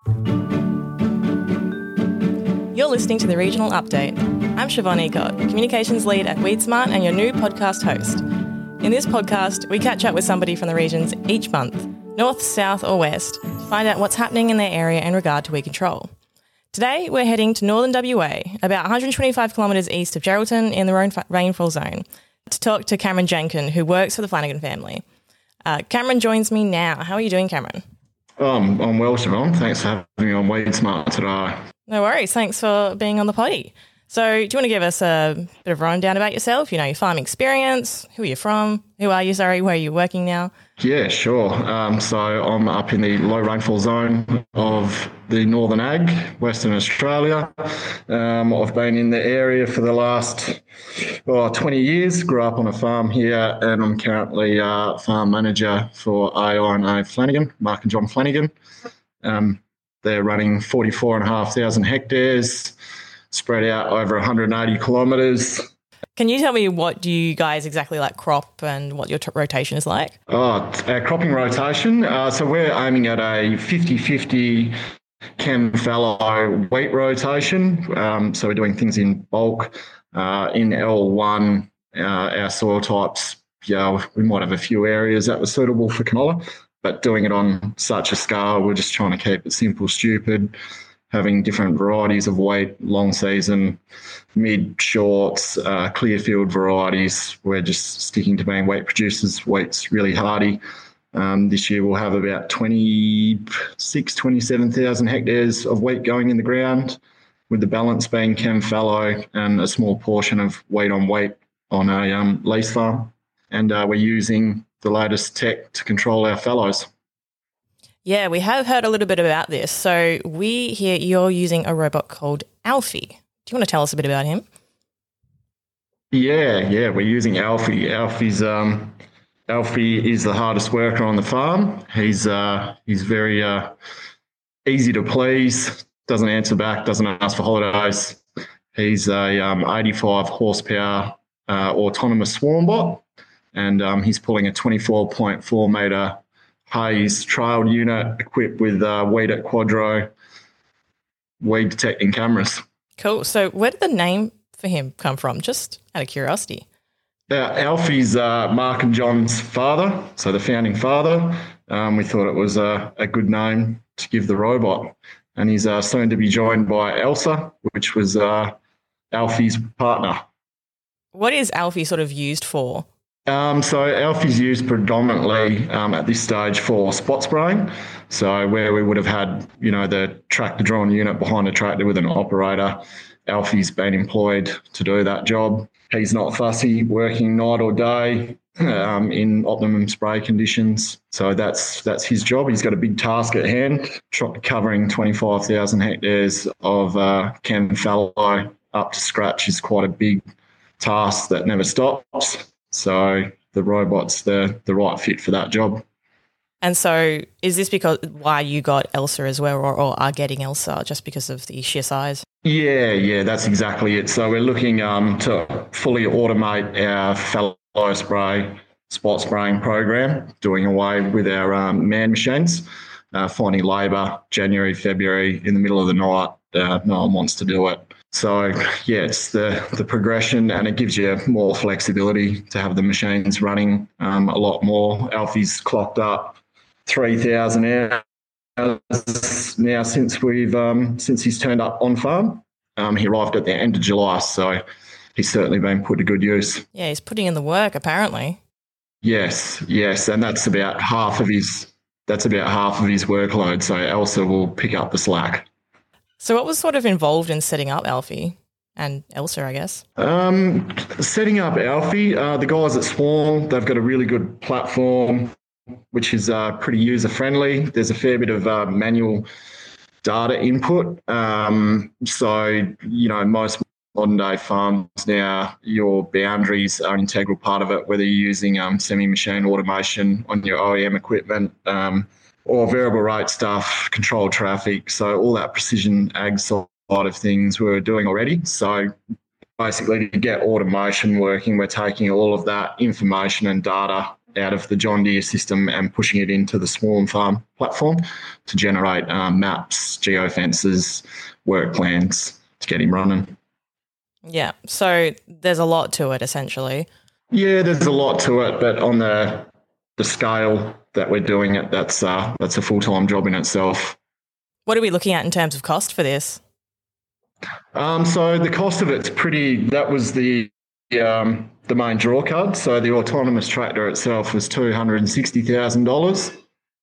You're listening to the Regional Update. I'm Siobhan Ecott, Communications Lead at WeedSmart and your new podcast host. In this podcast, we catch up with somebody from the regions each month, north, south or west, to find out what's happening in their area in regard to weed control. Today, we're heading to northern WA, about 125 kilometres east of Geraldton in the rainfall zone, to talk to Cameron Jenkin, who works for the Flanagan family. Cameron joins me now. How are you doing, Cameron? I'm well, Siobhan. Thanks for having me on WeedSmart today. No worries. Thanks for being on the potty. So do you want to give us a bit of a rundown about yourself? You know, your farming experience, who are you from, where are you working now? Yeah, sure. So I'm up in the low rainfall zone of the Northern Ag, Western Australia. I've been in the area for the last 20 years, grew up on a farm here, and I'm currently farm manager for AI&A Flanagan, Mark and John Flanagan. They're running 44,500 hectares, spread out over 180 kilometres. Can you tell me what do you guys exactly crop and what your rotation is like? Our cropping rotation. So we're aiming at a 50-50 chem fallow wheat rotation. So we're doing things in bulk. In L1, our soil types, we might have a few areas that were suitable for canola, but doing it on such a scale, we're just trying to keep it simple, stupid, having different varieties of wheat, long season, mid, shorts, clear field varieties. We're just sticking to being wheat producers. Wheat's really hardy. This year we'll have about 27,000 hectares of wheat going in the ground, with the balance being chem fallow and a small portion of wheat on wheat on a lease farm. And we're using the latest tech to control our fallows. Yeah, we have heard a little bit about this. So we hear you're using a robot called Alfie. Do you want to tell us a bit about him? Yeah, we're using Alfie. Alfie is the hardest worker on the farm. He's very easy to please, doesn't answer back, doesn't ask for holidays. He's a 85 horsepower autonomous swarm bot, and he's pulling a 24.4 metre Hayes trail unit equipped with Weed at Quadro weed detecting cameras. Cool. So where did the name for him come from? Just out of curiosity. Alfie's Mark and John's father, so the founding father. We thought it was a good name to give the robot. And he's soon to be joined by Elsa, which was Alfie's partner. What is Alfie sort of used for? So Alfie's used predominantly at this stage for spot spraying. So where we would have had, the tractor drawn unit behind a tractor with an operator, Alfie's been employed to do that job. He's not fussy, working night or day in optimum spray conditions. So that's his job. He's got a big task at hand, covering 25,000 hectares of chem fallow up to scratch is quite a big task that never stops. So the robot's the right fit for that job. And so is this why you got Elsa as well, or are getting Elsa just because of the sheer size? Yeah, that's exactly it. So we're looking to fully automate our fallow spray, spot spraying program, doing away with our man machines, finding labour January, February in the middle of the night. No one wants to do it. So, yeah, it's the progression, and it gives you more flexibility to have the machines running a lot more. Alfie's clocked up 3,000 hours now since he's turned up on farm. He arrived at the end of July, so he's certainly been put to good use. Yeah, he's putting in the work apparently. Yes, and that's about half of his workload. So Elsa will pick up the slack. So what was sort of involved in setting up Alfie and Elsa, I guess? Setting up Alfie, the guys at Swarm, they've got a really good platform, which is pretty user-friendly. There's a fair bit of manual data input. So, most modern-day farms now, your boundaries are an integral part of it, whether you're using semi-machine automation on your OEM equipment, or variable rate stuff, controlled traffic. So all that precision ag side of things we're doing already. So basically to get automation working, we're taking all of that information and data out of the John Deere system and pushing it into the Swarm Farm platform to generate maps, geofences, work plans to get him running. Yeah. So there's a lot to it, essentially. Yeah, there's a lot to it, but on the scale that we're doing it, that's a full-time job in itself. What are we looking at in terms of cost for this? So the cost of it's pretty. That was the main draw card. So the autonomous tractor itself was $260,000.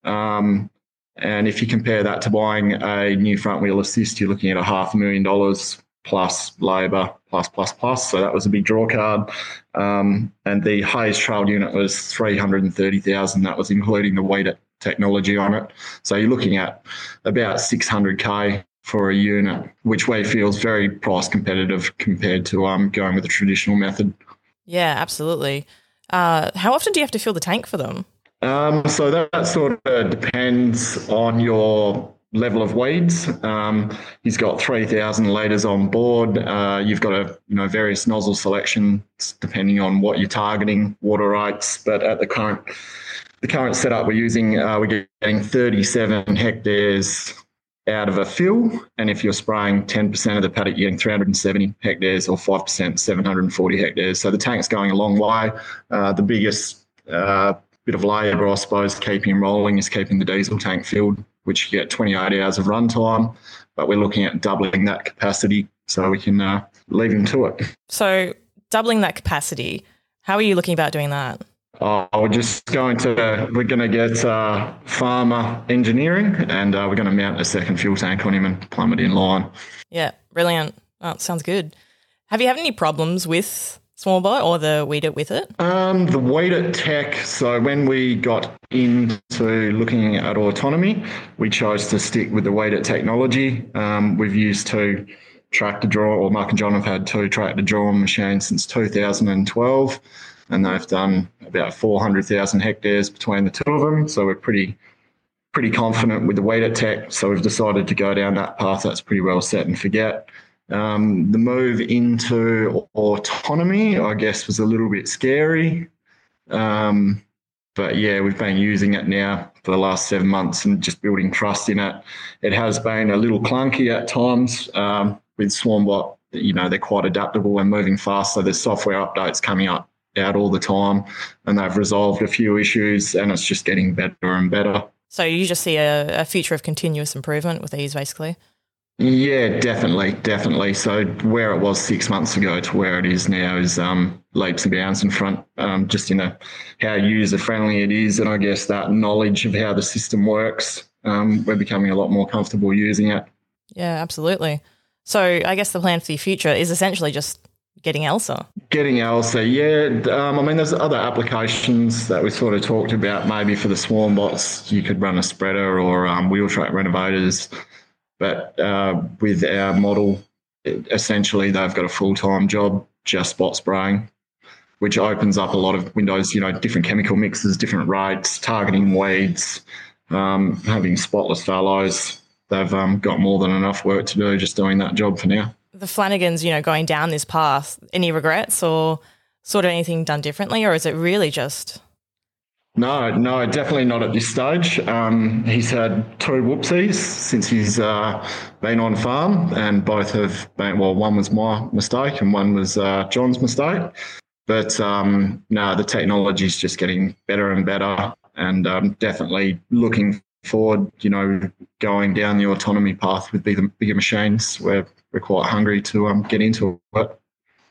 And if you compare that to buying a new front wheel assist, you're looking at $500,000 plus labour, plus. So that was a big draw card. And the Hayes Trail unit was $330,000. That was including the weighted technology on it. So you're looking at about $600K for a unit, which we feel is very price competitive compared to going with the traditional method. Yeah, absolutely. How often do you have to fill the tank for them? So that sort of depends on your level of weeds. He's got 3,000 litres on board. You've got various nozzle selections depending on what you're targeting, water rates. But at the current setup we're using, we're getting 37 hectares out of a fill, and if you're spraying 10% of the paddock, you're getting 370 hectares, or 5%, 740 hectares. So the tank's going a long way. The biggest bit of labour, I suppose, keeping him rolling is keeping the diesel tank filled, which you get 28 hours of runtime, but we're looking at doubling that capacity so we can leave him to it. So doubling that capacity, how are you looking about doing that? We're going to get farmer engineering, and we're going to mount a second fuel tank on him and plumb it in line. Yeah, brilliant. Oh, sounds good. Have you had any problems with Swarmbot or the Weed It with it? The Weed It tech, so when we got into looking at autonomy, we chose to stick with the Weed It technology. We've used two tractor draw, or Mark and John have had two tractor drawing machines since 2012. And they've done about 400,000 hectares between the two of them. So we're pretty confident with the Weed It tech. So we've decided to go down that path. That's pretty well set and forget. The move into autonomy, I guess, was a little bit scary. But yeah, we've been using it now for the last 7 months and just building trust in it. It has been a little clunky at times with Swarmbot. They're quite adaptable and moving fast. So there's software updates coming out all the time, and they've resolved a few issues, and it's just getting better and better. So you just see a future of continuous improvement with these, basically? Yeah, definitely. So where it was 6 months ago to where it is now is leaps and bounds in front, just in how user-friendly it is, and I guess that knowledge of how the system works. We're becoming a lot more comfortable using it. Yeah, absolutely. So I guess the plan for the future is essentially just getting ELSA. Yeah. There's other applications that we sort of talked about. Maybe for the Swarmbots, you could run a spreader or wheel track renovators. But with our model, essentially they've got a full-time job just spot spraying, which opens up a lot of windows, different chemical mixes, different rates, targeting weeds, having spotless fallows. They've got more than enough work to do just doing that job for now. The Flanagans, going down this path, any regrets or sort of anything done differently, or is it really just... No, definitely not at this stage. He's had two whoopsies since he's been on farm, and both have been, one was my mistake and one was John's mistake. But the technology's just getting better and better, and definitely looking forward, going down the autonomy path with bigger machines. We're quite hungry to get into it.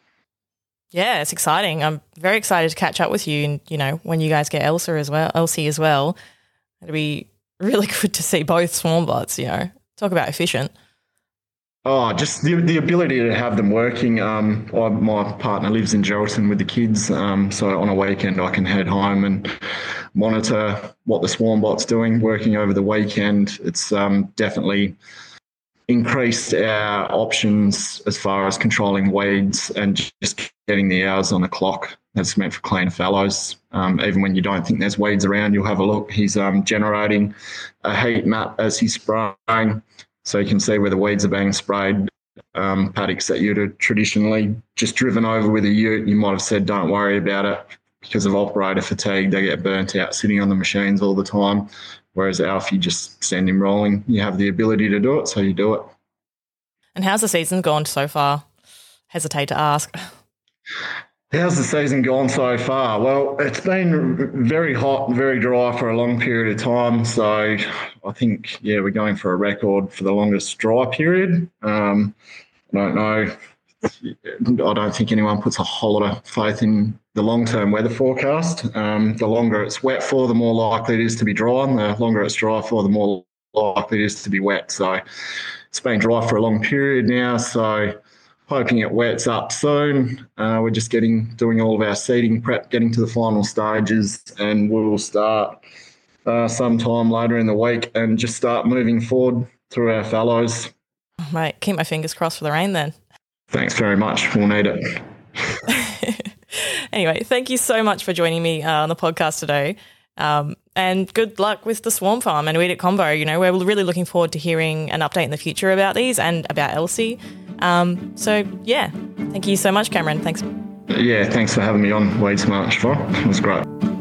Yeah, it's exciting. I'm very excited to catch up with you, and when you guys get LC as well. It'll be really good to see both Swarmbots. Talk about efficient. Oh, just the ability to have them working. My partner lives in Geraldton with the kids, so on a weekend I can head home and monitor what the Swarmbot's doing, working over the weekend. It's definitely increased our options as far as controlling weeds and just getting the hours on the clock. That's meant for clean fallows. Even when you don't think there's weeds around, you'll have a look. He's generating a heat map as he's spraying, so you can see where the weeds are being sprayed. Paddocks that you'd have traditionally just driven over with a ute, you might have said, don't worry about it. because of operator fatigue, they get burnt out sitting on the machines all the time. Whereas Alf, you just send him rolling. You have the ability to do it, so you do it. And how's the season gone so far? Hesitate to ask. How's the season gone so far? Well, it's been very hot and very dry for a long period of time. So I think, we're going for a record for the longest dry period. I don't know. I don't think anyone puts a whole lot of faith in the long-term weather forecast. The longer it's wet for, the more likely it is to be dry, and the longer it's dry for, the more likely it is to be wet. So it's been dry for a long period now, so hoping it wets up soon. We're just doing all of our seeding prep, getting to the final stages, and we'll start sometime later in the week and just start moving forward through our fallows. Mate, keep my fingers crossed for the rain then. Thanks very much. We'll need it. Anyway, thank you so much for joining me on the podcast today. And good luck with the Swarm Farm and Weed It Combo. We're really looking forward to hearing an update in the future about these and about Elsie. Thank you so much, Cameron. Thanks. Yeah, thanks for having me on Weed Smart, Siobhan. It was great.